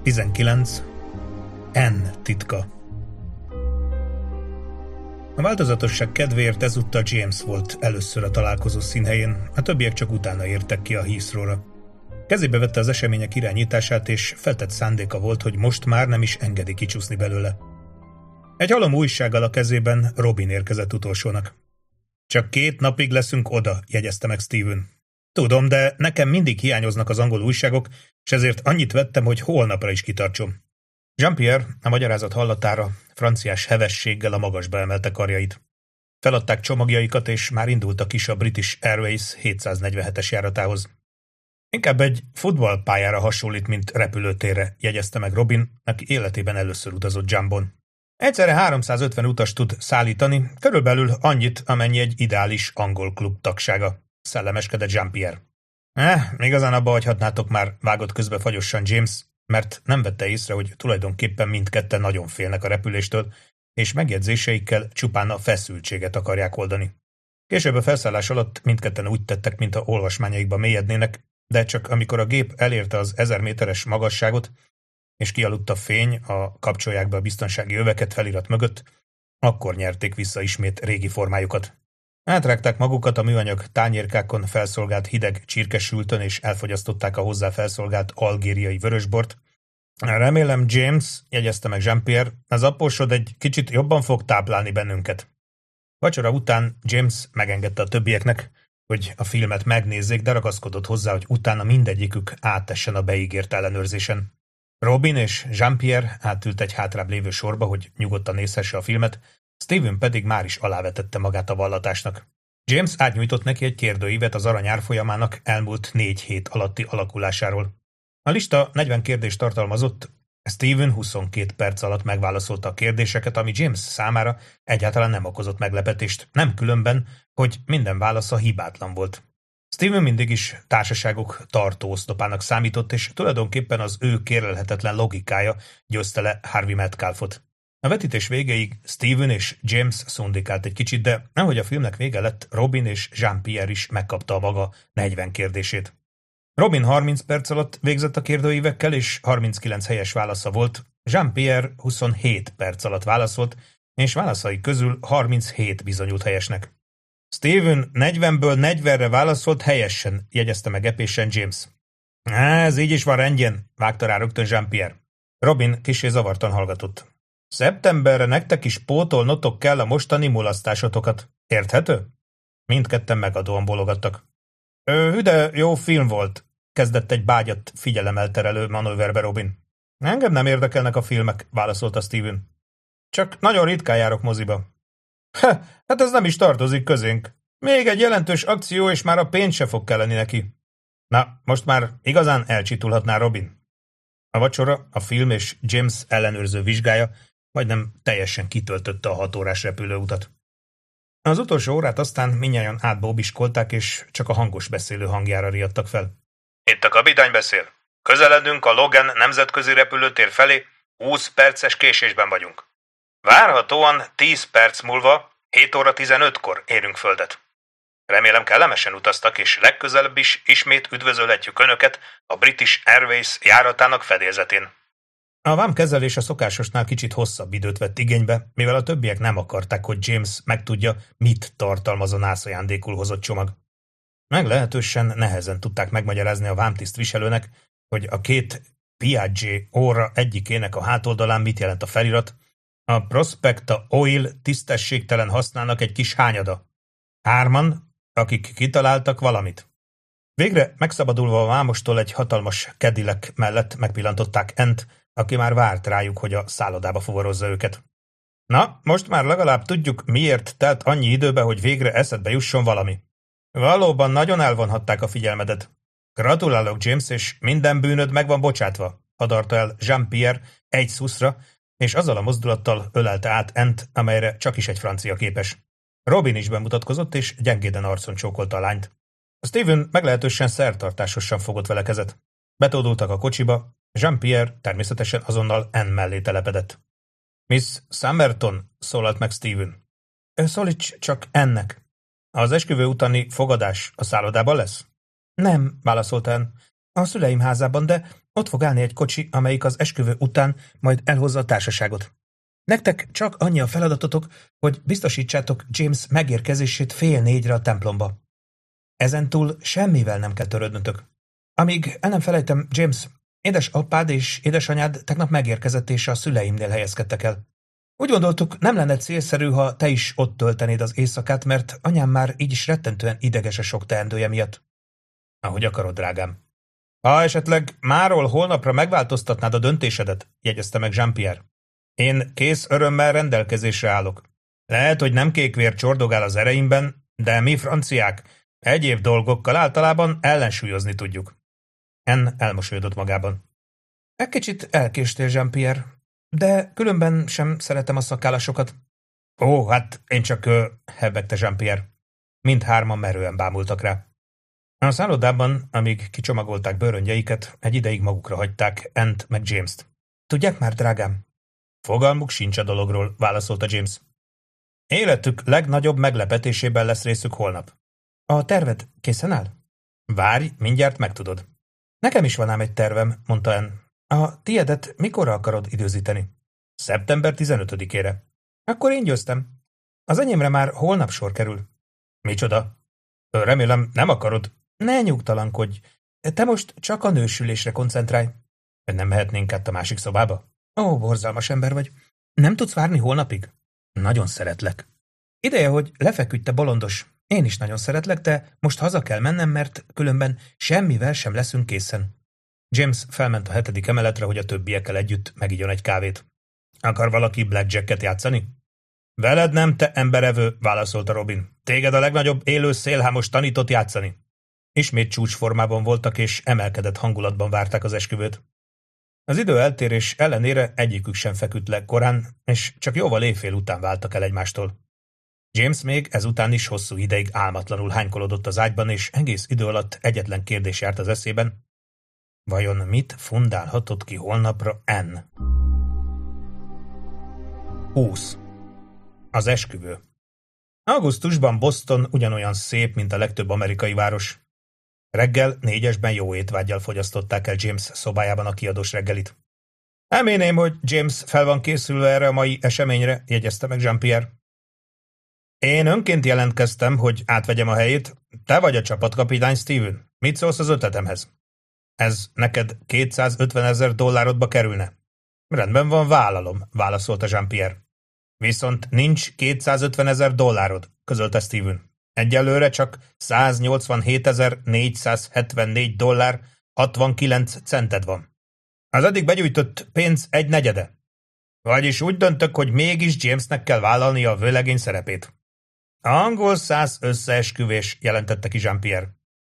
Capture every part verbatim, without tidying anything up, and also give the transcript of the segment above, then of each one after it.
tizenkilenc. N titka. A változatosság kedvéért ezúttal James volt először a találkozó színhelyén, a többiek csak utána értek ki a Heathrow-ra. Kezébe vette az események irányítását, és feltett szándéka volt, hogy most már nem is engedi kicsúszni belőle. Egy halom újsággal a kezében Robin érkezett utolsónak. Csak két napig leszünk oda, jegyezte meg Steven. Tudom, de nekem mindig hiányoznak az angol újságok, és ezért annyit vettem, hogy holnapra is kitartsom. Jean-Pierre a magyarázat hallatára franciás hevességgel a magasba emelte karjait. Feladták csomagjaikat, és már indultak is a British Airways hétszáznegyvenhetes járatához. Inkább egy futballpályára hasonlít, mint repülőtérre, jegyezte meg Robin, aki életében először utazott Jambon. Egyszerre háromszázötven utas tud szállítani, körülbelül annyit, amennyi egy ideális angol klub tagsága, szellemeskedett Jean-Pierre. Eh, igazán abba hagyhatnátok már, vágott közbe fagyosan James, mert nem vette észre, hogy tulajdonképpen mindketten nagyon félnek a repüléstől, és megjegyzéseikkel csupán a feszültséget akarják oldani. Később a felszállás alatt mindketten úgy tettek, mintha olvasmányaikba mélyednének, de csak amikor a gép elérte az ezer méteres magasságot, és kialudt a fény a kapcsolják be a biztonsági öveket felirat mögött, akkor nyerték vissza ismét régi formájukat. Átrágták magukat a műanyag tányérkákon felszolgált hideg csirkesültön, és elfogyasztották a hozzá felszolgált algériai vörösbort. Remélem, James, jegyezte meg Jean-Pierre, az apósod egy kicsit jobban fog táplálni bennünket. Vacsora után James megengedte a többieknek, hogy a filmet megnézzék, de ragaszkodott hozzá, hogy utána mindegyikük áttessen a beígért ellenőrzésen. Robin és Jean-Pierre átült egy hátrább lévő sorba, hogy nyugodtan nézhesse a filmet, Steven pedig már is alávetette magát a vallatásnak. James átnyújtott neki egy kérdőívet az arany árfolyamának elmúlt négy hét alatti alakulásáról. A lista negyven kérdést tartalmazott, Steven huszonkét perc alatt megválaszolta a kérdéseket, ami James számára egyáltalán nem okozott meglepetést, nem különben, hogy minden válasza hibátlan volt. Steven mindig is társaságok tartó oszlopának számított, és tulajdonképpen az ő kérlelhetetlen logikája győzte le Harvey Metcalfot. A vetítés végéig Steven és James szundikált egy kicsit, de ahogy a filmnek vége lett, Robin és Jean-Pierre is megkapta a maga negyven kérdését. Robin harminc perc alatt végzett a kérdőívekkel, és harminckilenc helyes válasza volt, Jean-Pierre huszonhét perc alatt válaszolt, és válaszai közül harminchét bizonyult helyesnek. Steven negyvenből negyvenre válaszolt helyesen, jegyezte meg epésen James. Ez így is van rendjén, vágta rá rögtön Jean-Pierre. Robin kissé zavartan hallgatott. Szeptemberre nektek is pótolnotok kell a mostani mulasztásotokat. Érthető? Mindketten megadóan bologattak. Hüde, jó film volt, kezdett egy bágyat figyelemelterelő manőverbe Robin. Engem nem érdekelnek a filmek, válaszolta Steven. Csak nagyon ritkán járok moziba. Ha, hát ez nem is tartozik közénk. Még egy jelentős akció, és már a pénz se fog kelleni neki. Na, most már igazán elcsitulhatná Robin. A vacsora, a film és James ellenőrző vizsgája majdnem teljesen kitöltötte a hatórás repülőutat. Az utolsó órát aztán mindnyájan átbóbiskolták, és csak a hangos beszélő hangjára riadtak fel. Itt a kapitány beszél. Közeledünk a Logan nemzetközi repülőtér felé, húsz perces késésben vagyunk. Várhatóan tíz perc múlva, hét óra tizenötkor érünk földet. Remélem kellemesen utaztak, és legközelebb is ismét üdvözölhetjük Önöket a British Airways járatának fedélzetén. A vámkezelés a szokásosnál kicsit hosszabb időt vett igénybe, mivel a többiek nem akarták, hogy James megtudja, mit tartalmaz a nászajándékul hozott csomag. Meglehetősen nehezen tudták megmagyarázni a vámtisztviselőnek, hogy a két Piaget óra egyikének a hátoldalán mit jelent a felirat, a Prospecta Oil tisztességtelen használnak egy kis hányada. Hárman, akik kitaláltak valamit. Végre megszabadulva a vámostól egy hatalmas Cadillac mellett megpillantották Ent, aki már várt rájuk, hogy a szállodába fuvarozza őket. Na, most már legalább tudjuk, miért telt annyi időbe, hogy végre eszedbe jusson valami. Valóban nagyon elvonhatták a figyelmedet. Gratulálok, James, és minden bűnöd meg van bocsátva, hadarta el Jean-Pierre egy szuszra, és azzal a mozdulattal ölelte át Ent, amelyre csak is egy francia képes. Robin is bemutatkozott, és gyengéden arcon csókolta a lányt. Steven meglehetősen szertartásosan fogott vele kezet. Betódultak a kocsiba, Jean-Pierre természetesen azonnal Anne mellé telepedett. Miss Summerton, szólalt meg Steven. Szólíts csak Anne-nek. Az esküvő utáni fogadás a szállodában lesz? Nem, válaszolta Anne. A szüleim házában, de Ott fog állni egy kocsi, amelyik az esküvő után majd elhozza a társaságot. Nektek csak annyi a feladatotok, hogy biztosítsátok James megérkezését fél négyre a templomba. Ezentúl semmivel nem kell törődnötök. Amíg el nem felejtem, James, édesapád és édesanyád tegnap megérkezett és a szüleimnél helyezkedtek el. Úgy gondoltuk, nem lenne célszerű, ha te is ott töltenéd az éjszakát, mert anyám már így is rettentően ideges a sok teendője miatt. Ahogy akarod, drágám. Ha esetleg máról holnapra megváltoztatnád a döntésedet, jegyezte meg Jean-Pierre. Én kész örömmel rendelkezésre állok. Lehet, hogy nem kékvér csordogál az ereimben, de mi franciák egyéb dolgokkal általában ellensúlyozni tudjuk. Anne elmosolyodott magában. Egy kicsit elkéstél, Jean-Pierre, de különben sem szeretem a szakállásokat. Ó, hát én csak ö, hebegte Jean-Pierre. Mindhárman merően bámultak rá. A szállodában, amíg kicsomagolták bőröngyeiket, egy ideig magukra hagyták Anne-t meg James-t. Tudják már, drágám? Fogalmuk sincs a dologról, válaszolta James. Életük legnagyobb meglepetésében lesz részük holnap. A terved készen áll? Várj, mindjárt megtudod. Nekem is van ám egy tervem, mondta Anne. A tiedet mikorra akarod időzíteni? szeptember tizenötödikére. Akkor én győztem. Az enyémre már holnap sor kerül. Micsoda? Remélem, nem akarod. Ne nyugtalankodj. Te most csak a nősülésre koncentrálj. Nem mehetnénk át a másik szobába? Ó, borzalmas ember vagy. Nem tudsz várni holnapig? Nagyon szeretlek. Ideje, hogy lefeküdj, te bolondos. Én is nagyon szeretlek, de most haza kell mennem, mert különben semmivel sem leszünk készen. James felment a hetedik emeletre, hogy a többiekkel együtt megigyon egy kávét. Akar valaki blackjacket játszani? Veled nem, te emberevő, válaszolta Robin. Téged a legnagyobb élő szélhámos tanított játszani. Ismét csúcsformában voltak, és emelkedett hangulatban várták az esküvőt. Az idő eltérés ellenére egyikük sem feküdt le korán, és csak jóval éjfél után váltak el egymástól. James még ezután is hosszú ideig álmatlanul hánykolodott az ágyban, és egész idő alatt egyetlen kérdés járt az eszében. Vajon mit fundálhatott ki holnapra Anne? húsz. Az esküvő. Augusztusban Boston ugyanolyan szép, mint a legtöbb amerikai város. Reggel négyesben jó étvággyal fogyasztották el James szobájában a kiadós reggelit. Remélném, hogy James fel van készülve erre a mai eseményre, jegyezte meg Jean-Pierre. Én önként jelentkeztem, hogy átvegyem a helyét. Te vagy a csapatkapitány, Steven. Mit szólsz az ötletemhez? Ez neked kétszázötvenezer dollárotba kerülne. Rendben van, vállalom, válaszolta Jean-Pierre. Viszont nincs kétszázötvenezer dollárod, közölte Steven. Egyelőre csak száznyolcvanhétezer-négyszázhetvennégy dollár hatvankilenc cented van. Az eddig begyűjtött pénz egy negyede. Vagyis úgy döntök, hogy mégis Jamesnek kell vállalnia a vőlegény szerepét. Angol száz összeesküvés, jelentette ki Jean-Pierre.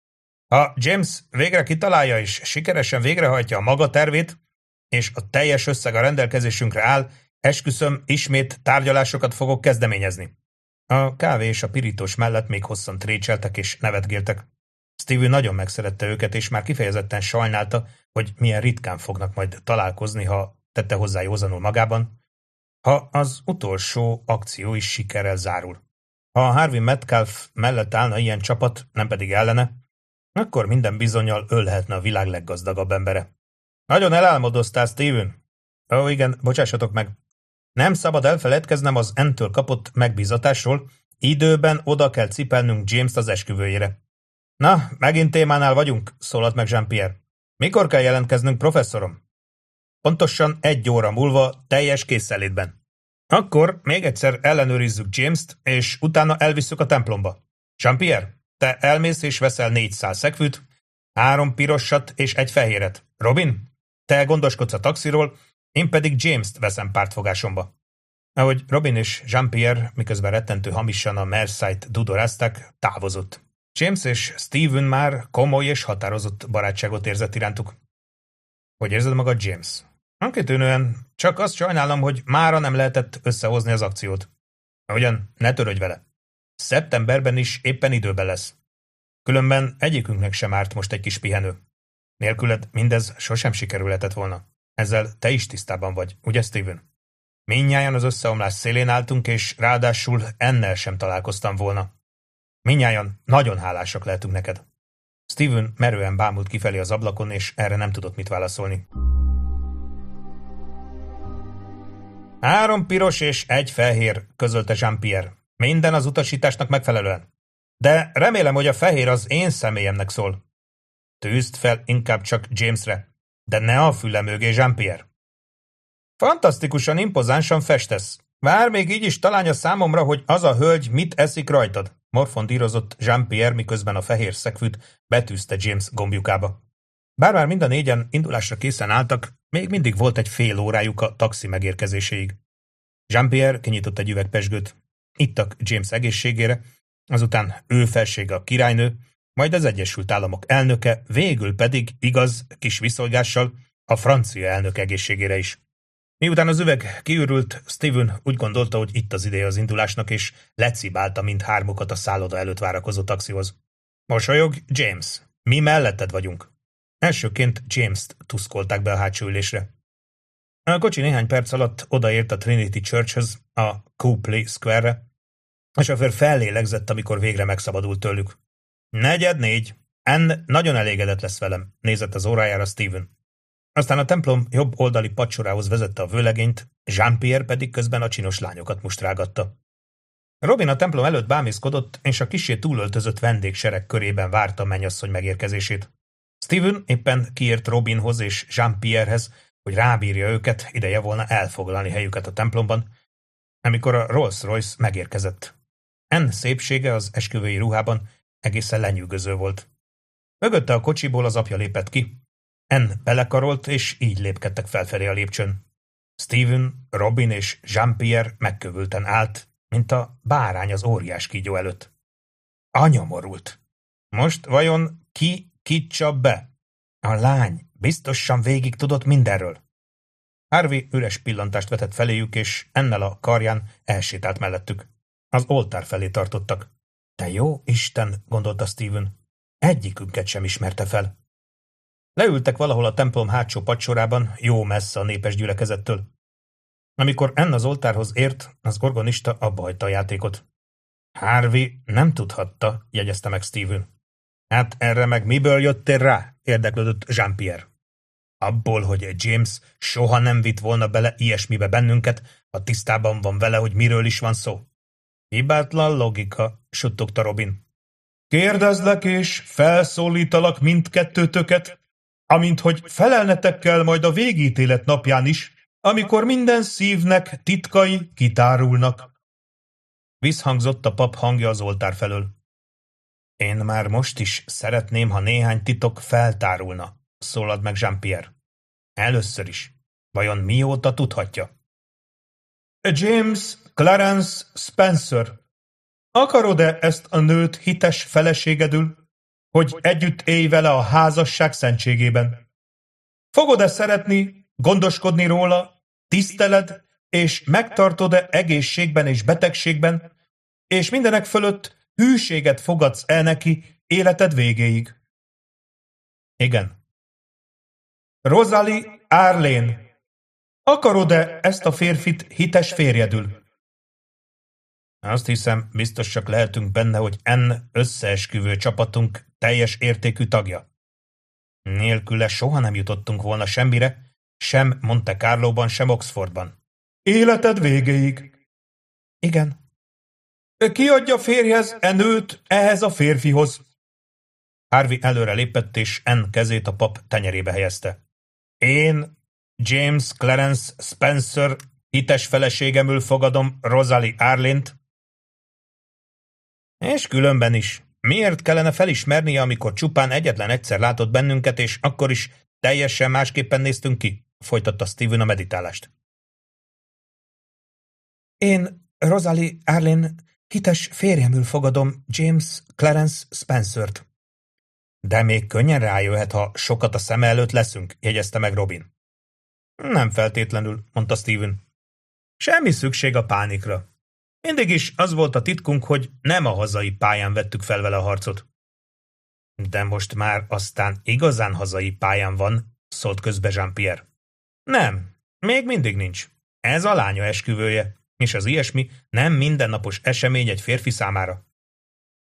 Ha James végre kitalálja és sikeresen végrehajtja a maga tervét, és a teljes összeg a rendelkezésünkre áll, esküszöm, ismét tárgyalásokat fogok kezdeményezni. A kávé és a pirítós mellett még hosszan trécseltek és nevetgéltek. Steven nagyon megszerette őket, és már kifejezetten sajnálta, hogy milyen ritkán fognak majd találkozni, ha tette hozzá józanul magában, ha az utolsó akció is sikerrel zárul. Ha a Harvey Metcalf mellett állna ilyen csapat, nem pedig ellene, akkor minden bizonnyal ő lehetne a világ leggazdagabb embere. Nagyon elálmodoztál, Steven? Ó, igen, bocsássatok meg. Nem szabad elfeledkeznem az Anne-től kapott megbízatásról, időben oda kell cipelnünk James-t az esküvőjére. Na, megint témánál vagyunk, szólalt meg Jean-Pierre. Mikor kell jelentkeznünk, professzorom? Pontosan egy óra múlva teljes készenlétben. Akkor még egyszer ellenőrizzük James-t, és utána elvisszük a templomba. Jean-Pierre, te elmész és veszel négyszáz szegfűt, három pirosat és egy fehéret. Robin, te gondoskodsz a taxiról, én pedig James-t veszem pártfogásomba. Ahogy Robin és Jean-Pierre miközben rettentő hamisan a Merseyt dudorázták, távozott. James és Steven már komoly és határozott barátságot érzett irántuk. Hogy érzed magad, James? Ankitűnően, csak azt sajnálom, hogy mára nem lehetett összehozni az akciót. Ugyan, ne törődj vele. Szeptemberben is éppen időben lesz. Különben egyikünknek sem árt most egy kis pihenő. Nélküled mindez sosem sikerülhetett volna. Ezzel te is tisztában vagy, ugye, Steven? Mindnyájan az összeomlás szélén álltunk, és ráadásul ennel sem találkoztam volna. Mindnyájan nagyon hálásak lehetünk neked. Steven merően bámult kifelé az ablakon, és erre nem tudott mit válaszolni. Három piros és egy fehér, közölte Jean-Pierre. Minden az utasításnak megfelelően. De remélem, hogy a fehér az én személyemnek szól. Tűzd fel inkább csak Jamesre, de ne a füle mögé, Jean-Pierre. Fantasztikusan impozánsan festesz. Vár, még így is találja számomra, hogy az a hölgy mit eszik rajtad, morfondírozott Jean-Pierre, miközben a fehér szegfűt betűzte James gombjukába. Bár már mind a négyen indulásra készen álltak, még mindig volt egy fél órájuk a taxi megérkezéséig. Jean-Pierre kinyitott egy üveg pezsgőt. Ittak James egészségére, azután ő felsége a királynő, majd az Egyesült Államok elnöke, végül pedig, igaz, kis viszolgással, a francia elnök egészségére is. Miután az üveg kiürült, Steven úgy gondolta, hogy itt az ideje az indulásnak, és lecibálta mindhármukat a szálloda előtt várakozó taxihoz. Mosolyog, James, mi melletted vagyunk. Elsőként James-t tuszkolták be a hátsó ülésre. A kocsi néhány perc alatt odaért a Trinity Churchhöz, a Copley Square-re. A sofőr fellélegzett, amikor végre megszabadult tőlük. Negyed négy. Ann nagyon elégedett lesz velem, nézett az órájára Steven. Aztán a templom jobb oldali padsorához vezette a vőlegényt, Jean-Pierre pedig közben a csinos lányokat mustrágatta. Robin a templom előtt bámészkodott, és a kissé túlöltözött vendégsereg körében várta a mennyasszony megérkezését. Steven éppen kiért Robinhoz és Jean-Pierrehez, hogy rábírja őket, ideje volna elfoglalni helyüket a templomban, amikor a Rolls-Royce megérkezett. Ann szépsége az esküvői ruhában egészen lenyűgöző volt. Mögötte a kocsiból az apja lépett ki. Ann belekarolt, és így lépkedtek felfelé a lépcsőn. Steven, Robin és Jean-Pierre megkövülten állt, mint a bárány az óriás kígyó előtt. Anyamorult. Most vajon ki kicsa be? A lány biztosan végig tudott mindenről. Harvey üres pillantást vetett feléjük, és ennel a karján elsétált mellettük. Az oltár felé tartottak. Te jó Isten, gondolta Steven. Egyikünket sem ismerte fel. Leültek valahol a templom hátsó padsorában, jó messze a népes gyülekezettől. Amikor Ann az oltárhoz ért, az organista abbahagyta a játékot. Harvey nem tudhatta, jegyezte meg Steven. Hát erre meg miből jöttél rá? Érdeklődött Jean-Pierre. Abból, hogy James soha nem vitt volna bele ilyesmibe bennünket, ha tisztában van vele, hogy miről is van szó. Hibátlan logika, suttogta Robin. Kérdezlek és felszólítalak mindkettőtöket, amint hogy felelnetek kell majd a végítélet napján is, amikor minden szívnek titkai kitárulnak. Visszhangzott a pap hangja az oltár felől. Én már most is szeretném, ha néhány titok feltárulna, szólalt meg Jean-Pierre. Először is. Vajon mióta tudhatja? James Clarence Spencer, akarod-e ezt a nőt hites feleségedül, hogy együtt élj vele a házasság szentségében? Fogod-e szeretni, gondoskodni róla, tiszteled, és megtartod-e egészségben és betegségben, és mindenek fölött hűséget fogadsz el neki életed végéig? Igen. Rosalie Arlene, akarod-e ezt a férfit hites férjedül? Azt hiszem, biztos csak lehetünk benne, hogy Ann összeesküvő csapatunk teljes értékű tagja. Nélküle soha nem jutottunk volna semmire, sem Monte Carlóban, sem Oxfordban. Életed végéig. Igen. Ki adja férjhez e nőt ehhez a férfihoz? Harvey előre lépett, és Ann kezét a pap tenyerébe helyezte. Én, James Clarence Spencer, hites feleségemül fogadom Rosalie Arlent. És különben is. Miért kellene felismernie, amikor csupán egyetlen egyszer látott bennünket, és akkor is teljesen másképpen néztünk ki? Folytatta Steven a meditálást. Én, Rosalie Arlen, hites férjemül fogadom James Clarence Spencert. De még könnyen rájöhet, ha sokat a szeme előtt leszünk, jegyezte meg Robin. Nem feltétlenül, mondta Steven. Semmi szükség a pánikra. Mindig is az volt a titkunk, hogy nem a hazai pályán vettük fel vele a harcot. De most már aztán igazán hazai pályán van, szólt közbe Jean-Pierre. Nem, még mindig nincs. Ez a lánya esküvője, és az ilyesmi nem mindennapos esemény egy férfi számára.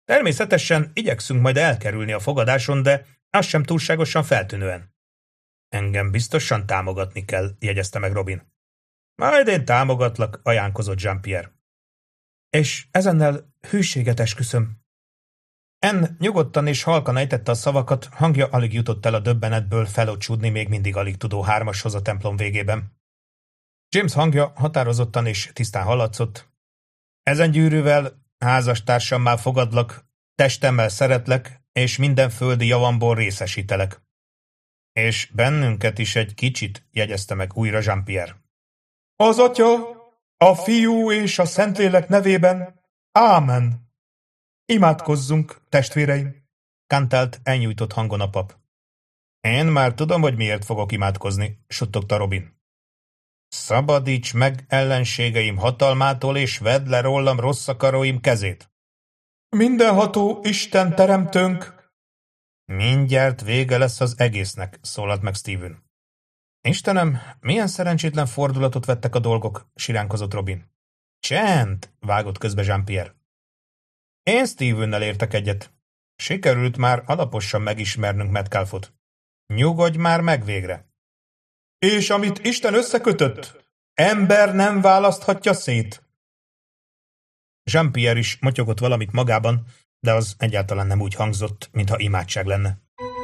Természetesen igyekszünk majd elkerülni a fogadáson, de az sem túlságosan feltűnően. Engem biztosan támogatni kell, jegyezte meg Robin. Majd én támogatlak, ajánkozott Jean-Pierre. És ezennel hűséget esküszöm. Anne nyugodtan és halkan ejtette a szavakat, hangja alig jutott el a döbbenetből felocsúdni még mindig alig tudó hármashoz a templom végében. James hangja határozottan és tisztán hallatszott. Ezen gyűrűvel, házastársammá fogadlak, testemmel szeretlek, és minden földi javamból részesítelek. És bennünket is egy kicsit, jegyezte meg újra Jean-Pierre. Az Atya, a Fiú és a Szentlélek nevében, ámen. Imádkozzunk, testvéreim, kantált elnyújtott hangon a pap. Én már tudom, hogy miért fogok imádkozni, suttogta Robin. Szabadíts meg ellenségeim hatalmától, és vedd le rólam rossz akaróim kezét. Mindenható Isten teremtőnk! Mindjárt vége lesz az egésznek, szólalt meg Stephen. Istenem, milyen szerencsétlen fordulatot vettek a dolgok, siránkozott Robin. Csend, vágott közbe Jean-Pierre. Én Stephennel értek egyet. Sikerült már alaposan megismernünk Metcalfot. Nyugodj már meg végre. És amit Isten összekötött, ember nem választhatja szét. Jean-Pierre is motyogott valamit magában, de az egyáltalán nem úgy hangzott, mintha imádság lenne.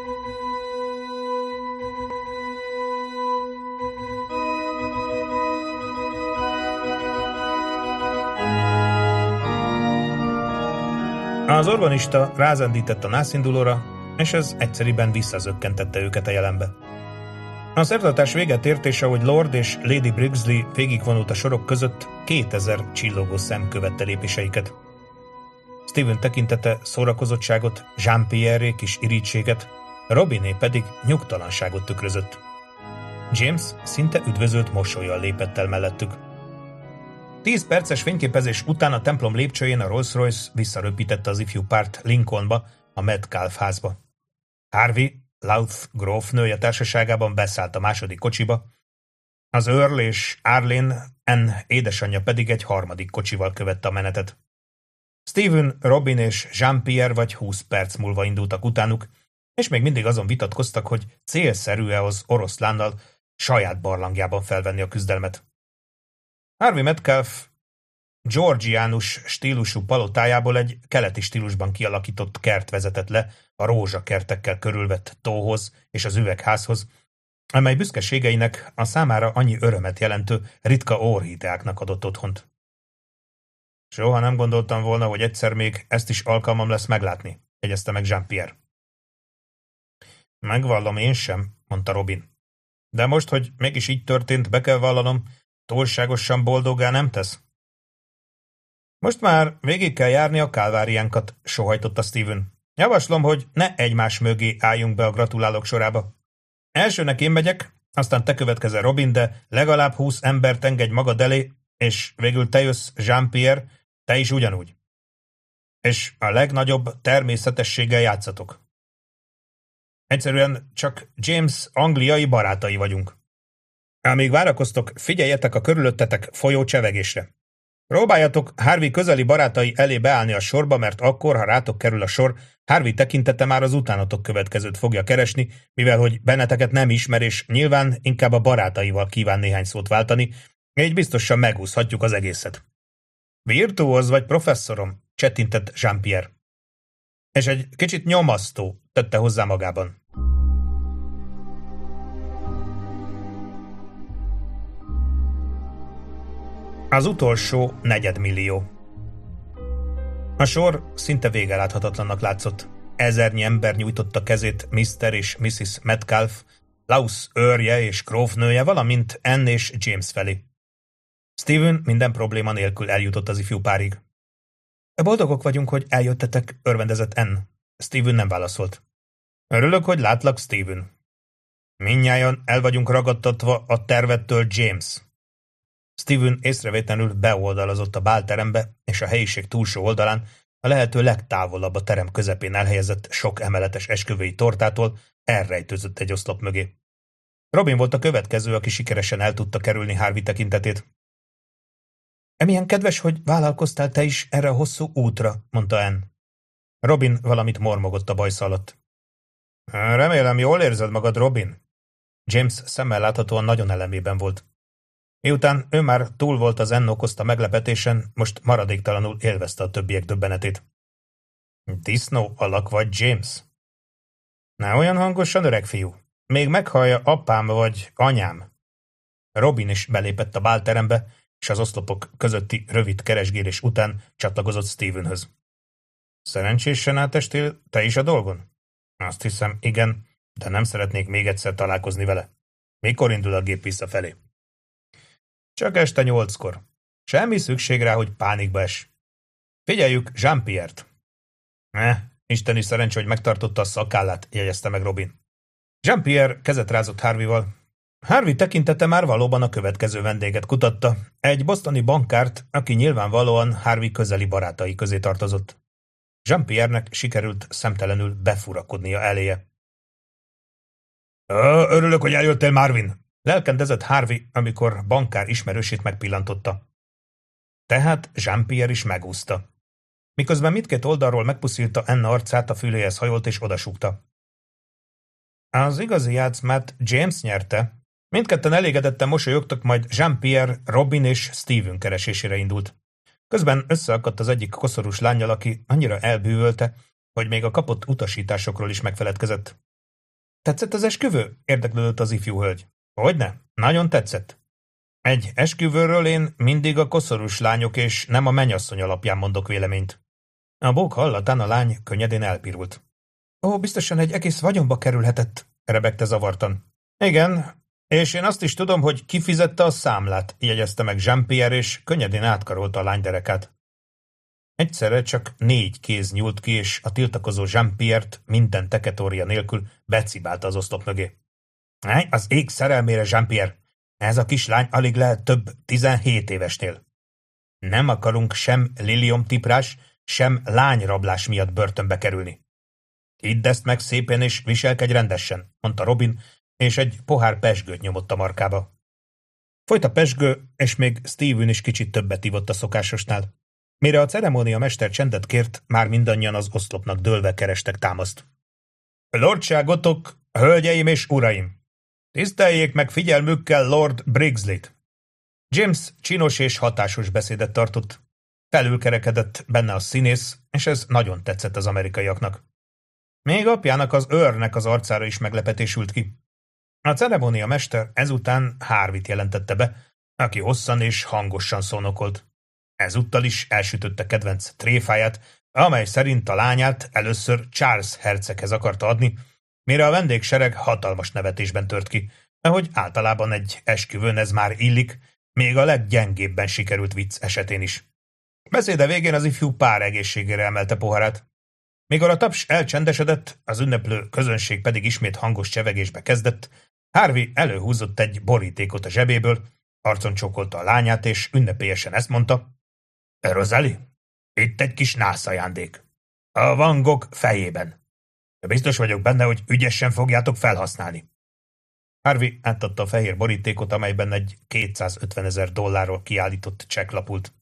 Az organista rázendített a nászindulóra, és ez egyszeriben visszazökkentette őket a jelenbe. A szertartás véget ért, és ahogy Lord és Lady Brigsley végigvonult a sorok között, kétezer csillogó szem követte lépéseiket. Stephen tekintete szórakozottságot, Jean-Pierre kis irítséget, Robiné pedig nyugtalanságot tükrözött. James szinte üdvözölt mosollyal lépett el mellettük. Tíz perces fényképezés után a templom lépcsőjén a Rolls-Royce visszaröpítette az ifjú párt Lincolnba, a Metcalf házba. Harvey, Louth grófnője társaságában beszállt a második kocsiba, az Earl és Arlene, Anne édesanyja pedig egy harmadik kocsival követte a menetet. Stephen, Robin és Jean-Pierre vagy húsz perc múlva indultak utánuk, és még mindig azon vitatkoztak, hogy célszerű-e az oroszlánnal saját barlangjában felvenni a küzdelmet. Harvey Metcalf georgiánus stílusú palotájából egy keleti stílusban kialakított kert vezetett le a rózsakertekkel körülvett tóhoz és az üvegházhoz, amely büszkeségeinek a számára annyi örömet jelentő ritka orchídeáknak adott otthont. Soha nem gondoltam volna, hogy egyszer még ezt is alkalmam lesz meglátni, jegyezte meg Jean-Pierre. Megvallom, én sem, mondta Robin. De most, hogy mégis így történt, be kell vallanom, túlságosan boldoggá nem tesz? Most már végig kell járni a kálváriánkat, sóhajtotta Stephen. Javaslom, hogy ne egymás mögé álljunk be a gratulálók sorába. Elsőnek én megyek, aztán te következel Robin, de legalább húsz embert engedj magad elé, és végül te jössz, Jean-Pierre, te is ugyanúgy. És a legnagyobb természetességgel játszatok. Egyszerűen csak James angliai barátai vagyunk. Amíg várakoztok, figyeljetek a körülöttetek folyó csevegésre. Próbáljatok Harvey közeli barátai elé beállni a sorba, mert akkor, ha rátok kerül a sor, Harvey tekintete már az utánatok következőt fogja keresni, mivel hogy benneteket nem ismer, és nyilván inkább a barátaival kíván néhány szót váltani, így biztosan megúszhatjuk az egészet. Virtuóz vagy, professzorom, csettintett Jean-Pierre. És egy kicsit nyomasztó, tette hozzá magában. Az utolsó negyedmillió. A sor szinte végeláthatatlannak látszott. Ezernyi ember nyújtotta kezét miszter és missziz Metcalf, Louth őrje és grófnője, valamint Anne és James felé. Stephen minden probléma nélkül eljutott az ifjú párig. Boldogok vagyunk, hogy eljöttetek, örvendezett Anne. Stephen nem válaszolt. Örülök, hogy látlak, Stephen. Mindnyájan el vagyunk ragadtatva a tervettől, James. Stephen észrevétlenül beoldalazott a bálterembe, és a helyiség túlsó oldalán, a lehető legtávolabb a terem közepén elhelyezett sok emeletes esküvői tortától elrejtőzött egy oszlop mögé. Robin volt a következő, aki sikeresen el tudta kerülni Harvey tekintetét. Emilyen kedves, hogy vállalkoztál te is erre a hosszú útra, mondta Anne. Robin valamit mormogott a bajsza alatt. Remélem, jól érzed magad, Robin? James szemmel láthatóan nagyon elemében volt. Miután ő már túl volt az N okozta meglepetésen, most maradéktalanul élvezte a többiek döbbenetét. Disznó alak vagy, James? Ne olyan hangosan, öreg fiú. Még meghallja apám vagy anyám. Robin is belépett a bálterembe, és az oszlopok közötti rövid keresgélés után csatlakozott Stevenhöz. Szerencsésen átestél te is a dolgon? Azt hiszem, igen, de nem szeretnék még egyszer találkozni vele. Mikor indul a gép visszafelé? Csak este nyolckor. Semmi szükség rá, hogy pánikba es. Figyeljük Jean-Pierre-t. Ne, isteni szerencsé, hogy megtartotta a szakállát, jegyezte meg Robin. Jean-Pierre kezet rázott Harveyval. Harvey tekintete már valóban a következő vendéget kutatta, egy bostoni bankárt, aki nyilvánvalóan Harvey közeli barátai közé tartozott. Jean-Pierre-nek sikerült szemtelenül befurakodnia eléje. Örülök, hogy eljöttél, Marvin! Lelkendezett Harvey, amikor bankár ismerősét megpillantotta. Tehát Jean-Pierre is megúszta. Miközben mindkét oldalról megpuszilta Anne arcát, a füléhez hajolt és odasúgta. Az igazi játszmát James nyerte. Mindketten elégedetten mosolyogtak, majd Jean-Pierre, Robin és Steven keresésére indult. Közben összeakadt az egyik koszorús lánnyal, aki annyira elbűvölte, hogy még a kapott utasításokról is megfeledkezett. Tetszett az esküvő? Érdeklődött az ifjú hölgy. Hogyne? Nagyon tetszett. Egy esküvőről én mindig a koszorús lányok és nem a mennyasszony alapján mondok véleményt. A bók hallatán a lány könnyedén elpirult. Ó, biztosan egy egész vagyonba kerülhetett, rebegte zavartan. Igen, és én azt is tudom, hogy kifizette a számlát, jegyezte meg Jean-Pierre, és könnyedén átkarolta a lány derekát. Egyszerre csak négy kéz nyúlt ki, és a tiltakozó Jean-Pierre-t minden teketória nélkül becibálta az oszlop mögé. Az ég szerelmére, Jean-Pierre! Ez a kislány alig lehet több tizenhét évesnél. Nem akarunk sem liliomtiprás, sem lányrablás miatt börtönbe kerülni. Hidd ezt meg szépen és viselkedj rendesen, mondta Robin, és egy pohár pezsgőt nyomott a markába. Folyt a pezsgő, és még Steven is kicsit többet ivott a szokásosnál. Mire a ceremónia mester csendet kért, már mindannyian az oszlopnak dőlve kerestek támaszt. Lordságotok, hölgyeim és uraim! Tiszteljék meg figyelmükkel Lord Briggsley-t! James csinos és hatásos beszédet tartott. Felülkerekedett benne a színész, és ez nagyon tetszett az amerikaiaknak. Még apjának, az őrnek az arcára is meglepetés ült ki. A ceremónia mester ezután Harveyt jelentette be, aki hosszan és hangosan szónokolt. Ezúttal is elsütötte kedvenc tréfáját, amely szerint a lányát először Charles herceghez akarta adni, mire a vendégsereg hatalmas nevetésben tört ki, ahogy általában egy esküvőn ez már illik, még a leggyengébben sikerült vicc esetén is. Beszéde végén az ifjú pár egészségére emelte poharát. Mikor a taps elcsendesedett, az ünneplő közönség pedig ismét hangos csevegésbe kezdett, Harvey előhúzott egy borítékot a zsebéből, arcon csókolta a lányát, és ünnepélyesen ezt mondta. Rosalie, itt egy kis nászajándék. A Van Gogh fejében. Biztos vagyok benne, hogy ügyesen fogjátok felhasználni. Harvey átadta a fehér borítékot, amelyben egy kétszázötvenezer dollárról kiállított csekk lapult.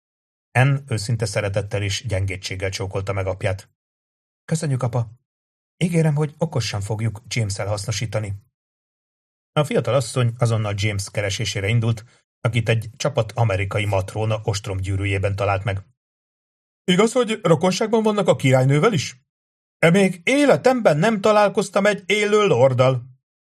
Anne őszinte szeretettel és gyengétséggel csókolta meg apját. Köszönjük, apa. Ígérem, hogy okosan fogjuk James-el hasznosítani. A fiatal asszony azonnal James keresésére indult, akit egy csapat amerikai matróna ostromgyűrűjében talált meg. Igaz, hogy rokonságban vannak a királynővel is? E még életemben nem találkoztam egy élő lorddal.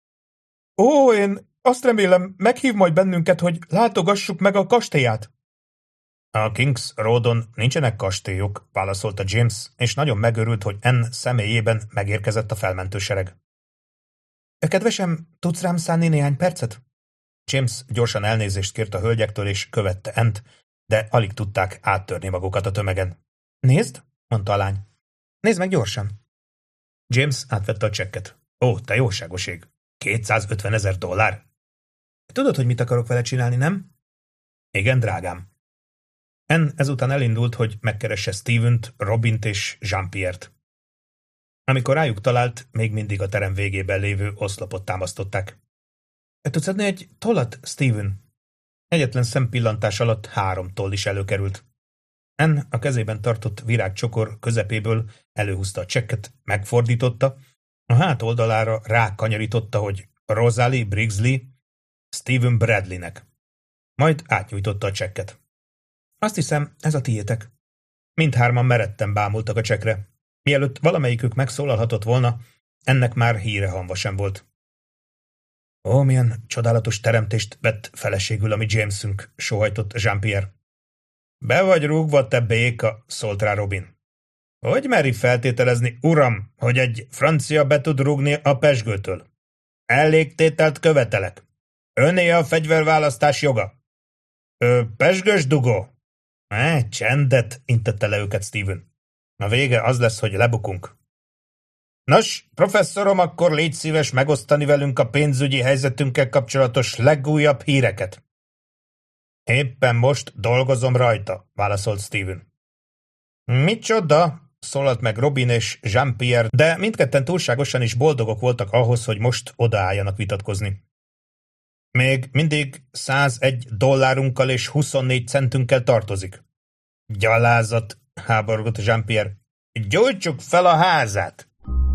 Ó, én azt remélem, meghív majd bennünket, hogy látogassuk meg a kastélyát. A Kings Roadon nincsenek kastélyok, válaszolta James, és nagyon megörült, hogy Anne személyében megérkezett a felmentősereg. Kedvesem, tudsz rám szánni néhány percet? James gyorsan elnézést kért a hölgyektől, és követte Anne-t, de alig tudták áttörni magukat a tömegen. Nézd, mondta a lány. Nézd meg gyorsan. James átvette a csekket. Ó, te jóságos ég. kétszázötvenezer dollár? Tudod, hogy mit akarok vele csinálni, nem? Igen, drágám. Anne ezután elindult, hogy megkeresse Stevent, Robint és Jean-Pierre-t. Amikor rájuk talált, még mindig a terem végében lévő oszlopot támasztották. Tudsz adni egy tollat, Steven? Egyetlen szempillantás alatt három toll is előkerült. Anne a kezében tartott virágcsokor közepéből előhúzta a csekket, megfordította, a hát oldalára rákanyarította, hogy Rosalie Briggsley Stephen Bradleynek. Majd átnyújtotta a csekket. Azt hiszem, ez a tiétek. Mindhárman meredten bámultak a csekre. Mielőtt valamelyikük megszólalhatott volna, ennek már híre hamva sem volt. Ó, milyen csodálatos teremtést vett feleségül a mi Jamesünk, sóhajtott Jean-Pierre. Be vagy rúgva, te béka, szólt rá Robin. Hogy meri feltételezni, uram, hogy egy francia be tud rúgni a pezsgőtől? Elégtételt követelek. Öné a fegyverválasztás joga. Ö, pezsgős dugó? E, csendet, intette le őket Stephen. A vége az lesz, hogy lebukunk. Nos, professzorom, akkor légy szíves megosztani velünk a pénzügyi helyzetünkkel kapcsolatos legújabb híreket. Éppen most dolgozom rajta, válaszolt Stephen. Micsoda? Szólalt meg Robin és Jean-Pierre, de mindketten túlságosan is boldogok voltak ahhoz, hogy most odaálljanak vitatkozni. Még mindig százegy dollárunkkal és huszonnégy centünkkel tartozik. Gyalázat, háborgott Jean-Pierre. Gyújtsuk fel a házát!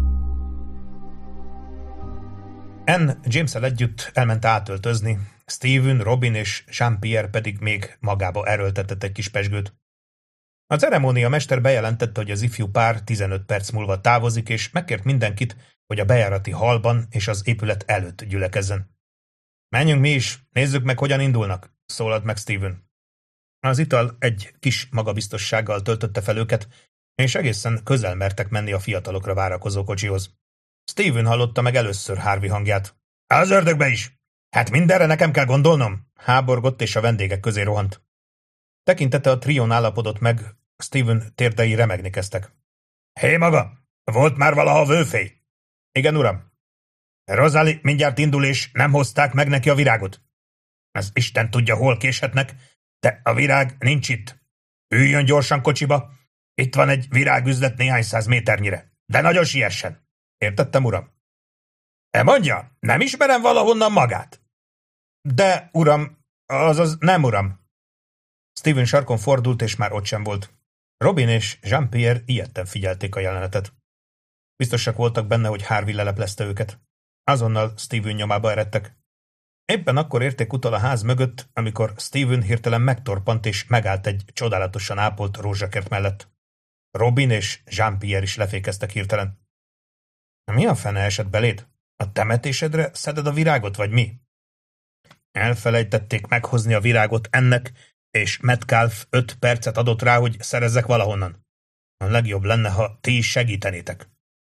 Anne James-el együtt elment átöltözni, Stephen, Robin és Jean-Pierre pedig még magába erőltetett egy kis pezsgőt. A ceremónia mester bejelentette, hogy az ifjú pár tizenöt perc múlva távozik, és megkért mindenkit, hogy a bejárati hallban és az épület előtt gyülekezzen. Menjünk mi is, nézzük meg, hogyan indulnak, szólalt meg Stephen. Az ital egy kis magabiztossággal töltötte fel őket, és egészen közel mertek menni a fiatalokra várakozó kocsihoz. Stephen hallotta meg először Harvey hangját. Az ördögbe is! Hát mindenre nekem kell gondolnom! Háborgott, és a vendégek közé rohant. Tekintete a trión állapodott meg, Stephen térdei remegni kezdtek. Hé maga! Volt már valaha vőfély? Igen, uram. Rosalie mindjárt indul, és nem hozták meg neki a virágot. Az Isten tudja, hol késhetnek, de a virág nincs itt. Üljön gyorsan kocsiba. Itt van egy virágüzlet néhány száz méternyire. De nagyon siessen. Értettem, uram. E mondja, nem ismerem valahonnan magát? De, uram, azaz nem, uram. Stephen sarkon fordult, és már ott sem volt. Robin és Jean-Pierre ijedten figyelték a jelenetet. Biztosak voltak benne, hogy Harvey leleplezte őket. Azonnal Stephen nyomába eredtek. Éppen akkor érték utol a ház mögött, amikor Stephen hirtelen megtorpant és megállt egy csodálatosan ápolt rózsakert mellett. Robin és Jean-Pierre is lefékeztek hirtelen. Mi a fene esett beléd? A temetésedre szeded a virágot, vagy mi? Elfelejtették meghozni a virágot ennek, és Metcalf öt percet adott rá, hogy szerezzek valahonnan. A legjobb lenne, ha ti is segítenétek.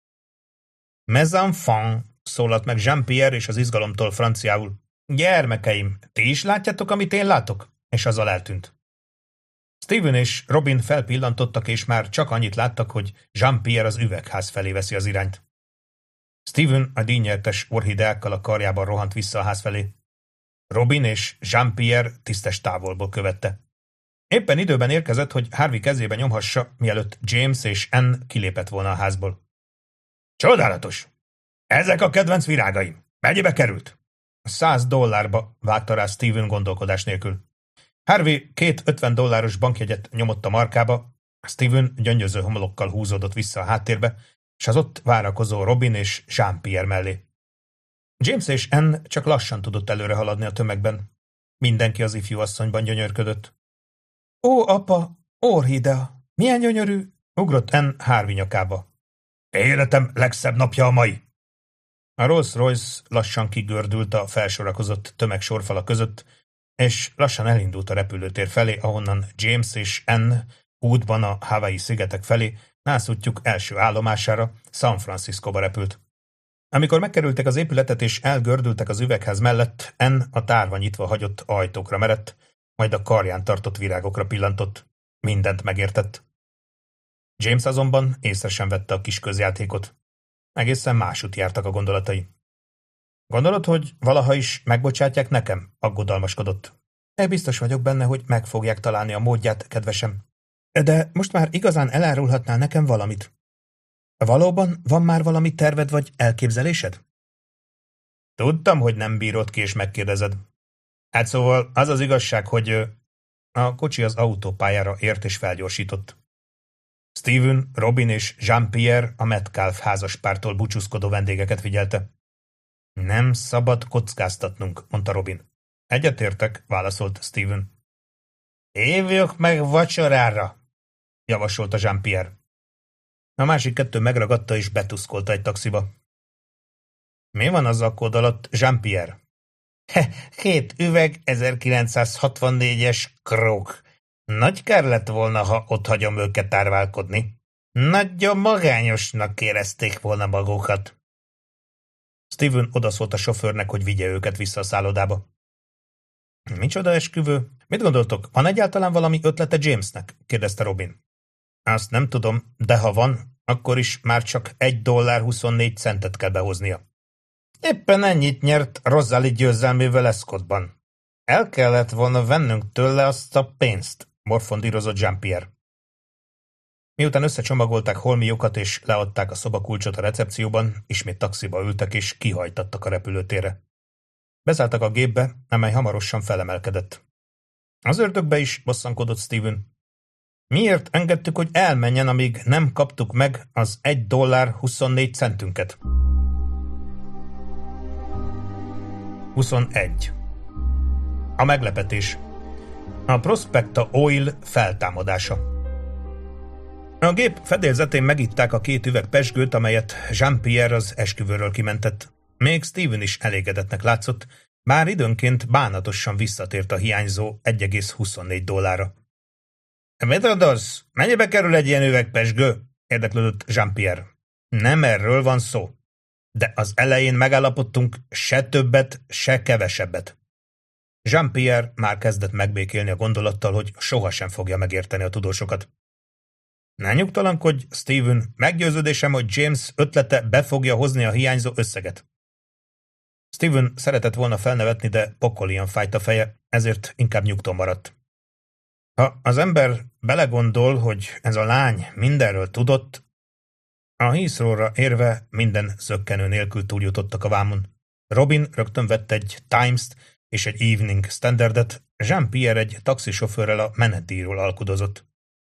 Mes enfants, szólalt meg Jean-Pierre, és az izgalomtól franciául. Gyermekeim, ti is látjátok, amit én látok? És azzal eltűnt. Stephen és Robin felpillantottak, és már csak annyit láttak, hogy Jean-Pierre az üvegház felé veszi az irányt. Stephen a díjnyertes orhideákkal a karjában rohant vissza a ház felé. Robin és Jean-Pierre tisztes távolból követte. Éppen időben érkezett, hogy Harvey kezébe nyomhassa, mielőtt James és Anne kilépett volna a házból. Csodálatos! Ezek a kedvenc virágaim. Mennyibe került? Száz dollárba, vágta rá Stephen gondolkodás nélkül. Harvey két ötven dolláros bankjegyet nyomott a markába, Stephen gyöngyöző homlokkal húzódott vissza a háttérbe, és az ott várakozó Robin és Jean-Pierre mellé. James és Anne csak lassan tudott előre haladni a tömegben. Mindenki az ifjú asszonyban gyönyörködött. Ó, apa, orhidea, milyen gyönyörű! Ugrott Anne Harvey nyakába. Életem legszebb napja a mai! A Rolls-Royce lassan kigördült a felsorakozott tömeg sorfala között, és lassan elindult a repülőtér felé, ahonnan James és Anne útban a Hawaii szigetek felé nászútjuk első állomására, San Franciscóba repült. Amikor megkerültek az épületet és elgördültek az üvegház mellett, Anne a tárva nyitva hagyott ajtókra merett, majd a karján tartott virágokra pillantott. Mindent megértett. James azonban észre sem vette a kis közjátékot. Egészen másút jártak a gondolatai. Gondolod, hogy valaha is megbocsátják nekem? Aggodalmaskodott. E biztos vagyok benne, hogy meg fogják találni a módját, kedvesem. De most már igazán elárulhatnál nekem valamit. Valóban van már valami terved vagy elképzelésed? Tudtam, hogy nem bírod ki és megkérdezed. Hát szóval az az igazság, hogy A kocsi az autópályára ért és felgyorsított. Steven, Robin és Jean-Pierre a Metcalf házaspártól búcsúzkodó vendégeket figyelte. Nem szabad kockáztatnunk, mondta Robin. Egyetértek, válaszolt Steven. Hívjuk meg vacsorára, javasolta Jean-Pierre. A másik kettő megragadta és betuszkolta egy taxiba. Mi van az akkord alatt, Jean-Pierre? Két üveg ezerkilencszázhatvannégyes Krug. Nagy kár lett volna, ha ott hagyom őket árválkodni. Nagyon magányosnak érezték volna magukat. Steven odaszólt a sofőrnek, hogy vigye őket vissza a szállodába. Micsoda esküvő? Mit gondoltok, van egyáltalán valami ötlete Jamesnek? Kérdezte Robin. Azt nem tudom, de ha van, akkor is már csak egy dollár huszonnégy centet kell behoznia. Éppen ennyit nyert Rosalie győzelmével Ascotban. El kellett volna vennünk tőle azt a pénzt, morfondírozott Jean-Pierre. Miután összecsomagolták holmiukat és leadták a szobakulcsot a recepcióban, ismét taxiba ültek és kihajtattak a repülőtérre. Beszálltak a gépbe, amely hamarosan felemelkedett. Az ördögbe is bosszankodott Steven. Miért engedtük, hogy elmenjen, amíg nem kaptuk meg az egy dollár huszonnégy centünket? huszonegy. A meglepetés. A Prospecta Oil feltámadása. A gép fedélzetén megitták a két üveg pezsgőt, amelyet Jean-Pierre az esküvőről kimentett. Még Steven is elégedettnek látszott, bár időnként bánatosan visszatért a hiányzó egy egész huszonnégy dollárra. Mit gondolsz? Mennyibe kerül egy ilyen üveg pezsgő? Érdeklődött Jean-Pierre. Nem erről van szó. De az elején megállapodtunk se többet, se kevesebbet. Jean-Pierre már kezdett megbékélni a gondolattal, hogy sohasem fogja megérteni a tudósokat. Ne nyugtalankodj, Steven, meggyőződésem, hogy James ötlete be fogja hozni a hiányzó összeget. Steven szeretett volna felnevetni, de pokolian fájt a feje, ezért inkább nyugton maradt. Ha az ember belegondol, hogy ez a lány mindenről tudott, a Heathrowra érve minden zökkenő nélkül túljutottak a vámon. Robin rögtön vett egy Times-t és egy Evening Standardet, Jean-Pierre egy taxisofőrrel a menetdíjról alkudozott.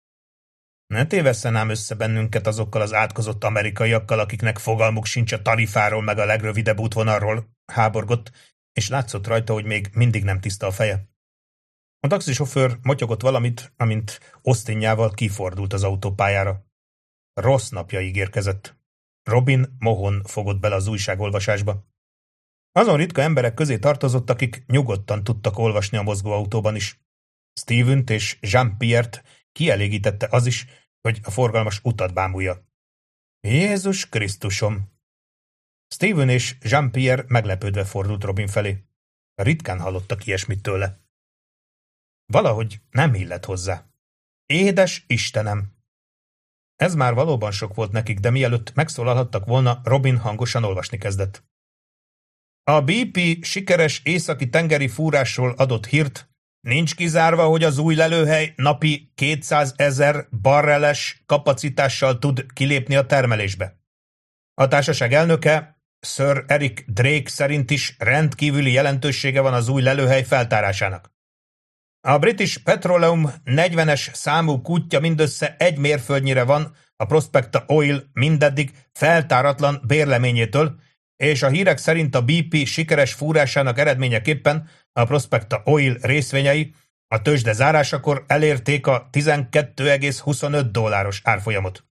Ne tévesszen ám össze bennünket azokkal az átkozott amerikaiakkal, akiknek fogalmuk sincs a tarifáról meg a legrövidebb útvonalról, háborgott, és látszott rajta, hogy még mindig nem tiszta a feje. A taxisofőr motyogott valamit, amint Austinjával kifordult az autópályára. Rossz napja ígérkezett. Robin mohon fogott bele az újságolvasásba. Azon ritka emberek közé tartozott, akik nyugodtan tudtak olvasni a mozgóautóban is. Stevent és Jean-Pierre-t kielégítette az is, hogy a forgalmas utat bámulja. Jézus Krisztusom! Steven és Jean-Pierre meglepődve fordult Robin felé. Ritkán hallottak ilyesmit tőle. Valahogy nem illett hozzá. Édes Istenem! Ez már valóban sok volt nekik, de mielőtt megszólalhattak volna, Robin hangosan olvasni kezdett. A bé pé sikeres északi tengeri fúrásról adott hírt, nincs kizárva, hogy az új lelőhely napi kétszázezer barreles kapacitással tud kilépni a termelésbe. A társaság elnöke, Sir Eric Drake szerint is rendkívüli jelentősége van az új lelőhely feltárásának. A British Petroleum negyvenes számú kútja mindössze egy mérföldnyire van a Prospecta Oil mindeddig feltáratlan bérleményétől, és a hírek szerint a bé pé sikeres fúrásának eredményeképpen a Prospecta Oil részvényei a tőzsde zárásakor elérték a tizenkét egész huszonöt dolláros árfolyamot.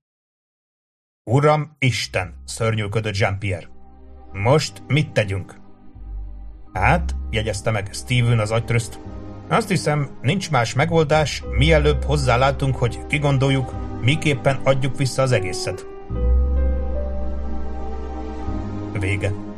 Uram Isten, szörnyűködött Jean-Pierre. Most mit tegyünk? Hát, jegyezte meg Steven az agytröszt. Azt hiszem, nincs más megoldás, mielőbb hozzálátunk, hogy kigondoljuk, miképpen adjuk vissza az egészet. Vége.